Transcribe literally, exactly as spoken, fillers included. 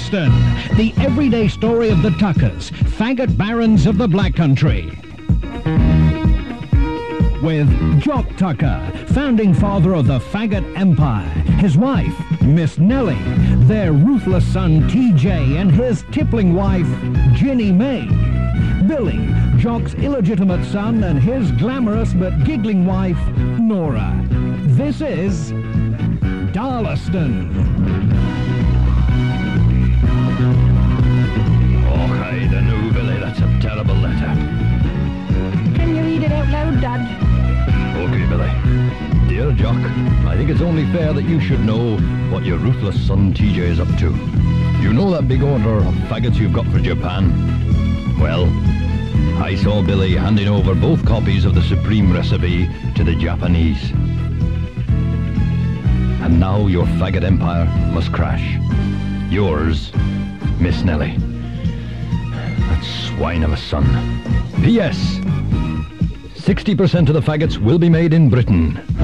Darlaston, the everyday story of the Tuckers, faggot barons of the Black Country. With Jock Tucker, founding father of the faggot empire, his wife, Miss Nellie, their ruthless son, T J, and his tippling wife, Ginny May, Billy, Jock's illegitimate son, and his glamorous but giggling wife, Nora. This is Darlaston. Oh, hey, the new Billy, that's a terrible letter. Can you read it out loud, Dad? Okay, Billy. Dear Jock, I think it's only fair that you should know what your ruthless son T J is up to. You know that big order of faggots you've got for Japan? Well, I saw Billy handing over both copies of the Supreme recipe to the Japanese. And now your faggot empire must crash. Yours, Miss Nellie. That swine of a son. P S sixty percent of the faggots will be made in Britain.